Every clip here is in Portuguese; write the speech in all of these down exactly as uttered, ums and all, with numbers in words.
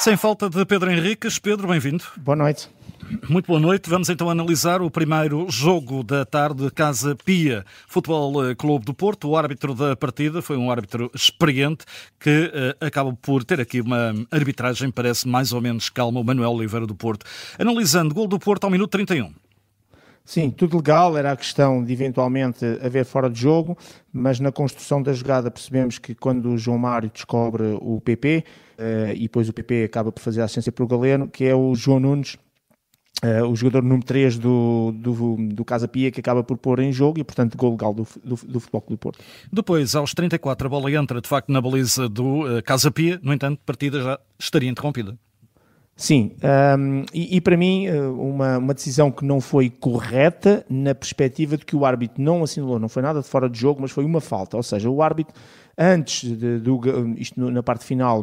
Sem falta de Pedro Henriques. Pedro, bem-vindo. Boa noite. Muito boa noite. Vamos então analisar o primeiro jogo da tarde, Casa Pia, Futebol Clube do Porto. O árbitro da partida foi um árbitro experiente que uh, acaba por ter aqui uma arbitragem, parece mais ou menos calma, o Manuel Oliveira do Porto. Analisando, gol do Porto ao minuto trinta e um. Sim, tudo legal, era a questão de eventualmente haver fora de jogo, mas na construção da jogada percebemos que quando o João Mário descobre o P P, uh, e depois o P P acaba por fazer a assistência para o Galeno, que é o João Nunes, uh, o jogador número três do, do, do Casa Pia, que acaba por pôr em jogo e, portanto, gol legal do, do, do Futebol Clube do Porto. Depois, aos trinta e quatro, a bola entra, de facto, na baliza do uh, Casa Pia, no entanto, a partida já estaria interrompida. Sim, um, e, e para mim uma, uma decisão que não foi correta na perspectiva de que o árbitro não assinalou, não foi nada de fora de jogo, mas foi uma falta, ou seja, o árbitro, antes, de, do, isto na parte final,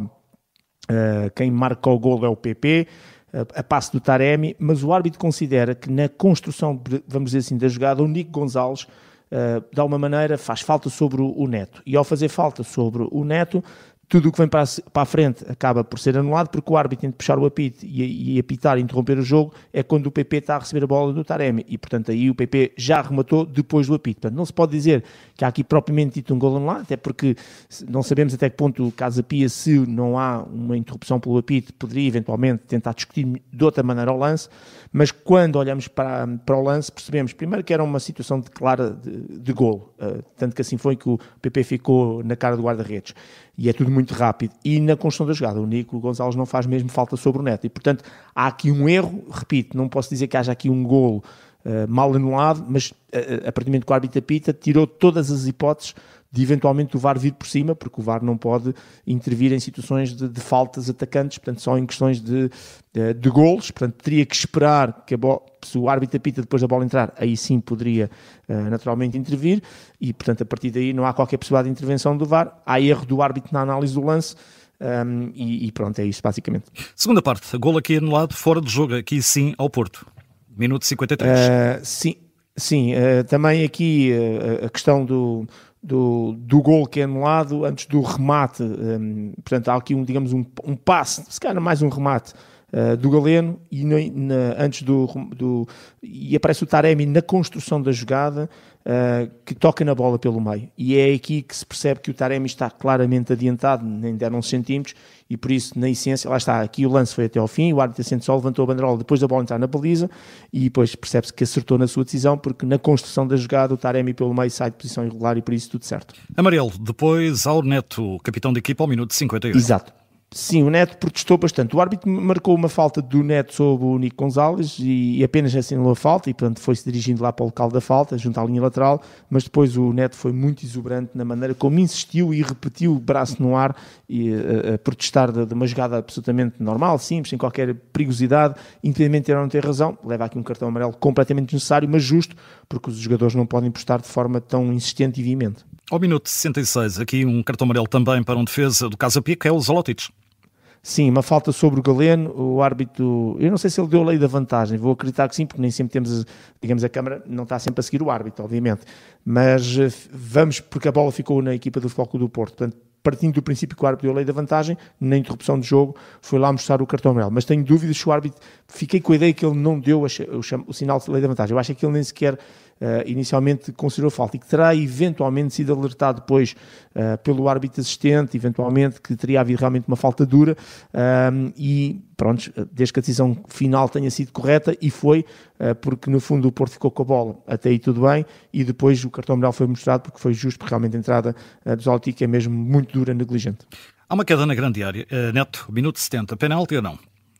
uh, quem marca o gol é o P P, a, a passe do Taremi, mas o árbitro considera que na construção, vamos dizer assim, da jogada, o Nico Gonzalez, uh, de alguma maneira, faz falta sobre o, o Neto, e ao fazer falta sobre o Neto, tudo o que vem para a, para a frente acaba por ser anulado, porque o árbitro tem de puxar o apito e, e apitar e interromper o jogo é quando o P P está a receber a bola do Taremi, e portanto aí o P P já rematou depois do apito. Portanto, não se pode dizer que há aqui propriamente dito um gol anulado, até porque não sabemos até que ponto o Casa Pia, se não há uma interrupção pelo apito, poderia eventualmente tentar discutir de outra maneira o lance, mas quando olhamos para, para o lance percebemos primeiro que era uma situação de clara de, de golo, uh, tanto que assim foi que o P P ficou na cara do guarda-redes, e é tudo muito rápido, e na construção da jogada o Nico Gonzalez não faz mesmo falta sobre o Neto, e portanto há aqui um erro, repito, não posso dizer que haja aqui um golo uh, mal anulado, mas uh, a partir do momento que o árbitro apita, tirou todas as hipóteses de eventualmente o V A R vir por cima, porque o V A R não pode intervir em situações de, de faltas atacantes, portanto só em questões de, de, de golos, portanto teria que esperar que a bola, se o árbitro apita depois da bola entrar, aí sim poderia uh, naturalmente intervir, e portanto a partir daí não há qualquer possibilidade de intervenção do V A R, há erro do árbitro na análise do lance, um, e, e pronto, é isso basicamente. Segunda parte, gol aqui anulado, fora de jogo, aqui sim ao Porto, minuto cinquenta e três. Uh, sim, sim uh, também aqui uh, a questão do... Do, do gol que é anulado antes do remate, um, portanto há aqui um, digamos, um, um passe, se calhar mais um remate uh, do Galeno, e no, na, antes do, do e aparece o Taremi na construção da jogada, uh, que toca na bola pelo meio, e é aqui que se percebe que o Taremi está claramente adiantado, nem deram uns centímetros, e por isso, na essência, lá está, aqui o lance foi até ao fim, o árbitro assente só levantou a banderola depois da bola entrar na baliza, e depois percebe-se que acertou na sua decisão, porque na construção da jogada o Taremi pelo meio sai de posição irregular, e por isso tudo certo. Amarelo, depois ao Neto, capitão de equipa, ao minuto cinquenta e oito. Exato. Sim, o Neto protestou bastante. O árbitro marcou uma falta do Neto sobre o Nico Gonzalez e, e apenas assinalou a falta, e portanto foi-se dirigindo lá para o local da falta, junto à linha lateral, mas depois o Neto foi muito exuberante na maneira como insistiu e repetiu o braço no ar e, a, a protestar de, de uma jogada absolutamente normal, simples, sem qualquer perigosidade, independentemente de ter ou não ter razão. Leva aqui um cartão amarelo completamente desnecessário, mas justo, porque os jogadores não podem protestar de forma tão insistente e veemente. Ao minuto sessenta e seis, aqui um cartão amarelo também para um defesa do Casa Pia, que é o Zalotic. Sim, uma falta sobre o Galeno, o árbitro, eu não sei se ele deu a lei da vantagem, vou acreditar que sim, porque nem sempre temos, digamos, a câmara não está sempre a seguir o árbitro, obviamente, mas vamos, porque a bola ficou na equipa do Futebol Clube do Porto, portanto, partindo do princípio que o árbitro deu a lei da vantagem, na interrupção de jogo, foi lá mostrar o cartão amarelo, mas tenho dúvidas se o árbitro, fiquei com a ideia que ele não deu o, o, o sinal de lei da vantagem, eu acho que ele nem sequer Uh, inicialmente considerou falta, e que terá eventualmente sido alertado depois uh, pelo árbitro assistente, eventualmente que teria havido realmente uma falta dura, uh, e pronto, desde que a decisão final tenha sido correta, e foi, uh, porque no fundo o Porto ficou com a bola, até aí tudo bem, e depois o cartão amarelo foi mostrado porque foi justo, porque realmente a entrada uh, do Zalotic é mesmo muito dura, negligente. Há uma queda na grande área, uh, Neto, minuto setenta, penalti ou não?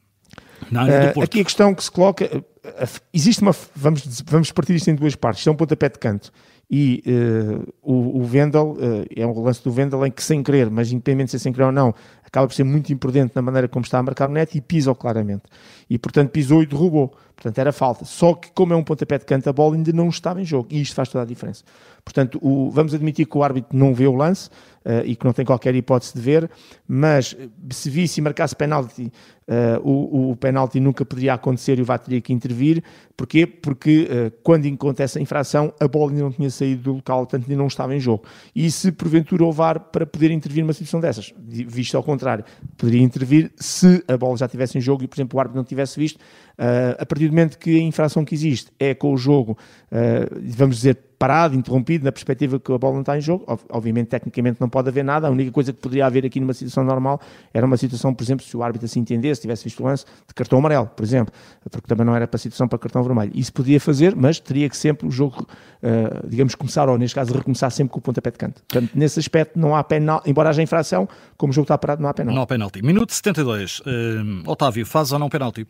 Uh, aqui a questão que se coloca, uh, uh, existe uma, vamos, vamos partir isto em duas partes, isto é um pontapé de canto, e uh, o, o Wendel, uh, é um lance do Wendel em que sem querer, mas independente de ser sem querer ou não, acaba por ser muito imprudente na maneira como está a marcar o Neto, e pisa-o claramente, e portanto pisou e derrubou, portanto era falta, só que como é um pontapé de canto, a bola ainda não estava em jogo, e isto faz toda a diferença. Portanto, o, vamos admitir que o árbitro não vê o lance, uh, e que não tem qualquer hipótese de ver, mas se visse e marcasse penalti, uh, o, o penalti nunca poderia acontecer e o V A R teria que intervir. Porquê? Porque uh, quando acontece a infração, a bola ainda não tinha saído do local, portanto não estava em jogo. E se porventura houve V A R para poder intervir numa situação dessas, visto ao contrário, poderia intervir se a bola já estivesse em jogo e, por exemplo, o árbitro não tivesse visto. Uh, a partir do momento que a infração que existe é com o jogo, uh, vamos dizer, parado, interrompido, na perspectiva que a bola não está em jogo, obviamente, tecnicamente não pode haver nada. A única coisa que poderia haver aqui numa situação normal era uma situação, por exemplo, se o árbitro assim entendesse, tivesse visto o lance, de cartão amarelo, por exemplo, porque também não era para a situação para cartão vermelho. Isso podia fazer, mas teria que sempre o jogo, uh, digamos, começar, ou neste caso, recomeçar sempre com o pontapé de canto. Portanto, nesse aspecto, não há penalti, embora haja infração, como o jogo está parado, não há penalti. Não há penalti. Minuto setenta e dois. Uh, Otávio, faz ou não penalti?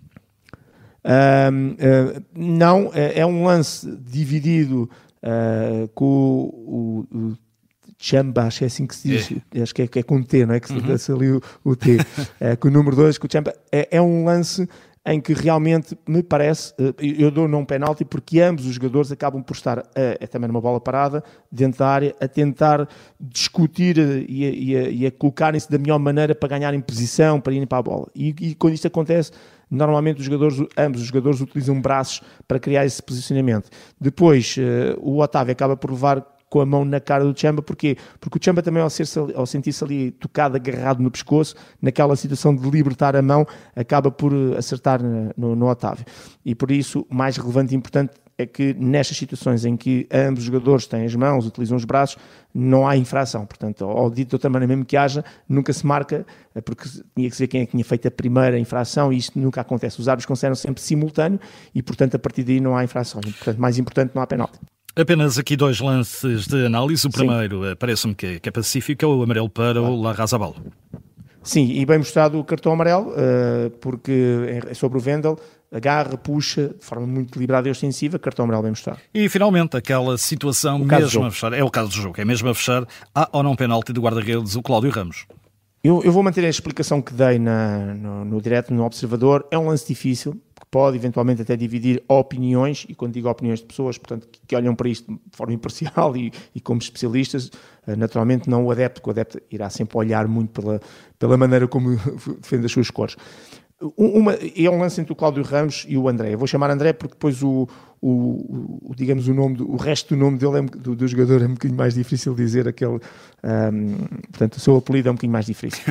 Uh, uh, não, é, é um lance dividido uh, com o, o, o Chamba, acho que é assim que se diz, é. acho que é, que é com T, não é? Que se uhum. dá ali o, o T, uh, com o número dois, com o Chamba. É, é um lance em que realmente me parece, uh, eu dou não penalti porque ambos os jogadores acabam por estar, uh, é também numa bola parada, dentro da área, a tentar discutir uh, e, a, e, a, e a colocarem-se da melhor maneira para ganharem posição, para irem para a bola. E, e quando isto acontece, normalmente os jogadores, ambos os jogadores utilizam braços para criar esse posicionamento. Depois, uh, o Otávio acaba por levar com a mão na cara do Chamba. Porquê? Porque o Chamba também, ao, ser, ao sentir-se ali tocado, agarrado no pescoço, naquela situação de libertar a mão, acaba por acertar no, no Otávio. E por isso, o mais relevante e importante é que nestas situações em que ambos os jogadores têm as mãos, utilizam os braços, não há infração. Portanto, ao dito de outra maneira, mesmo que haja, nunca se marca, porque tinha que se ver quem é que tinha feito a primeira infração, e isto nunca acontece. Os árbitros consideram sempre simultâneo e, portanto, a partir daí não há infração. E, portanto, mais importante, não há penalti. Apenas aqui dois lances de análise. O primeiro, parece-me que é pacífico, é o amarelo para o Larrazabal. Sim, e bem mostrado o cartão amarelo, porque é sobre o Vendel, agarra, puxa, de forma muito deliberada e ostensiva, cartão amarelo bem mostrado. E finalmente, aquela situação mesmo a fechar, é o caso do jogo, é mesmo a fechar, há ou não penalti de guarda-redes, o Cláudio Ramos? Eu, eu vou manter a explicação que dei na, no, no direto, no Observador. É um lance difícil, que pode eventualmente até dividir opiniões, e quando digo opiniões de pessoas, portanto, que, que olham para isto de forma imparcial e, e como especialistas, naturalmente não o adepto, porque o adepto irá sempre olhar muito pela, pela maneira como defende as suas cores. Uma, é um lance entre o Cláudio Ramos e o André. Eu vou chamar André porque depois o, o, o digamos o nome, do, o resto do nome dele é, do, do jogador é um bocadinho mais difícil de dizer, aquele, um, portanto o seu apelido é um bocadinho mais difícil.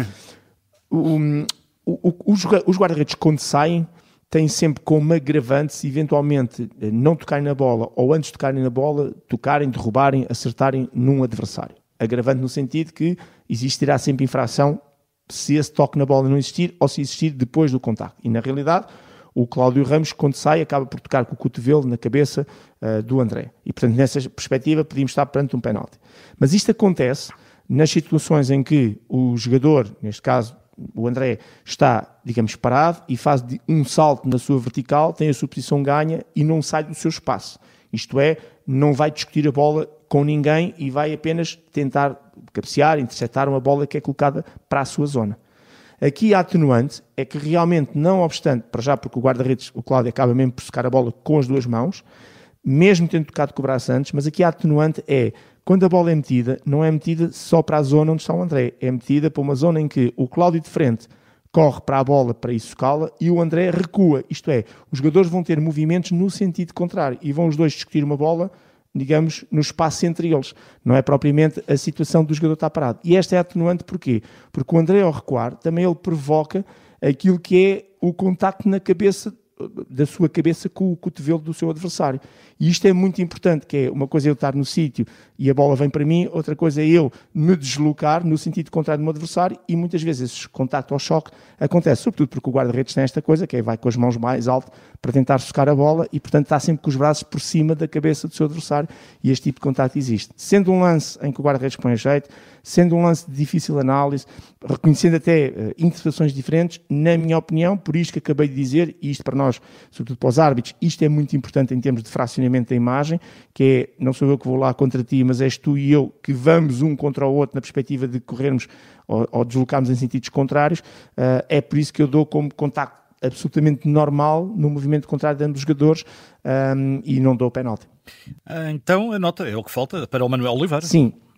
o, o, o, os guarda-redes quando saem têm sempre como agravante se eventualmente não tocarem na bola ou antes de tocarem na bola, tocarem, derrubarem, acertarem num adversário. Agravante no sentido que existirá sempre infração se esse toque na bola não existir ou se existir depois do contacto. E na realidade, o Cláudio Ramos, quando sai, acaba por tocar com o cotovelo na cabeça uh, do André. E, portanto, nessa perspectiva, podíamos estar perante um penalti. Mas isto acontece nas situações em que o jogador, neste caso o André, está, digamos, parado e faz um salto na sua vertical, tem a sua posição ganha e não sai do seu espaço. Isto é, não vai discutir a bola com ninguém e vai apenas tentar cabecear, interceptar uma bola que é colocada para a sua zona. Aqui a atenuante é que realmente, não obstante, para já porque o guarda-redes, o Cláudio, acaba mesmo por secar a bola com as duas mãos, mesmo tendo tocado com o braço antes, mas aqui a atenuante é, quando a bola é metida, não é metida só para a zona onde está o André, é metida para uma zona em que o Cláudio de frente corre para a bola para ir socá-la e o André recua, isto é, os jogadores vão ter movimentos no sentido contrário e vão os dois discutir uma bola, digamos, no espaço entre eles. Não é propriamente a situação do jogador estar parado. E esta é atenuante porquê? Porque o André, ao recuar, também ele provoca aquilo que é o contacto na cabeça, da sua cabeça com o cotovelo do seu adversário. E isto é muito importante, que é uma coisa é eu estar no sítio e a bola vem para mim, outra coisa é eu me deslocar no sentido contrário do meu adversário e muitas vezes esse contacto ao choque acontece, sobretudo porque o guarda-redes tem esta coisa, que é vai com as mãos mais alto para tentar socar a bola e, portanto, está sempre com os braços por cima da cabeça do seu adversário e este tipo de contacto existe. Sendo um lance em que o guarda-redes põe a jeito, sendo um lance de difícil análise, reconhecendo até uh, interpretações diferentes, na minha opinião, por isto que acabei de dizer, e isto para nós, sobretudo para os árbitros, isto é muito importante em termos de fracionamento da imagem, que é, não sou eu que vou lá contra ti, mas és tu e eu que vamos um contra o outro na perspectiva de corrermos ou, ou deslocarmos em sentidos contrários, uh, é por isso que eu dou como contacto absolutamente normal no movimento contrário de ambos os jogadores um, e não dou penalti. Então a nota é o que falta para o Manuel Oliveira. Sim.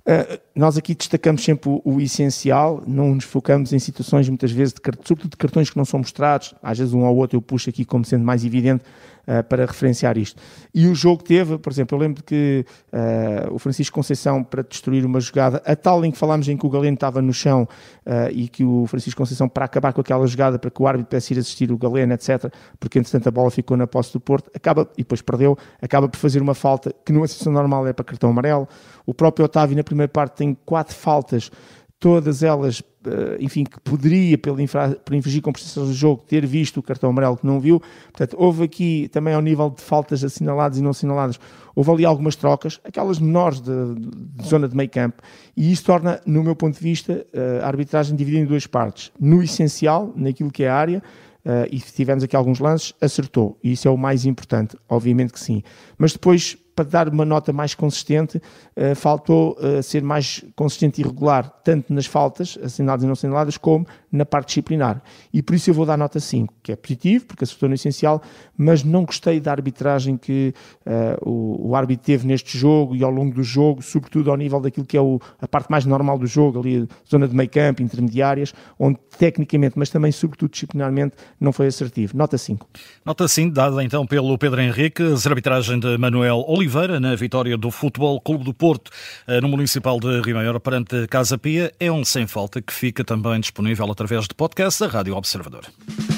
Uh, nós aqui destacamos sempre o, o essencial, não nos focamos em situações muitas vezes, de, sobretudo de cartões que não são mostrados, às vezes um ou outro eu puxo aqui como sendo mais evidente uh, para referenciar isto. E o jogo teve, por exemplo, eu lembro que uh, o Francisco Conceição, para destruir uma jogada, a tal em que falámos em que o Galeno estava no chão uh, e que o Francisco Conceição, para acabar com aquela jogada, para que o árbitro pudesse ir assistir o Galeno, etcétera, porque entretanto a bola ficou na posse do Porto, acaba, e depois perdeu, acaba por fazer uma falta que numa situação normal é para cartão amarelo. O próprio Otávio, na primeira parte, tem quatro faltas, todas elas, enfim, que poderia, por infringir compensações do jogo, ter visto o cartão amarelo que não viu. Portanto, houve aqui, também ao nível de faltas assinaladas e não assinaladas, houve ali algumas trocas, aquelas menores de, de zona de meio campo, e isso torna, no meu ponto de vista, a arbitragem dividida em duas partes. No essencial, naquilo que é a área, Uh, e se tivermos aqui alguns lances, acertou. E isso é o mais importante, obviamente que sim. Mas depois, para dar uma nota mais consistente, uh, faltou uh, ser mais consistente e regular, tanto nas faltas, assinaladas e não assinaladas, como na parte disciplinar. E por isso eu vou dar nota cinco, que é positivo, porque acertou no essencial, mas não gostei da arbitragem que uh, o, o árbitro teve neste jogo e ao longo do jogo, sobretudo ao nível daquilo que é o, a parte mais normal do jogo, ali a zona de meio campo, intermediárias, onde tecnicamente, mas também sobretudo disciplinarmente, não foi assertivo. Nota cinco. Nota cinco, dada então pelo Pedro Henrique, a arbitragem de Manuel Oliveira na vitória do Futebol Clube do Porto no Municipal de Rio Maior perante Casa Pia. É um sem falta que fica também disponível através de podcast da Rádio Observador.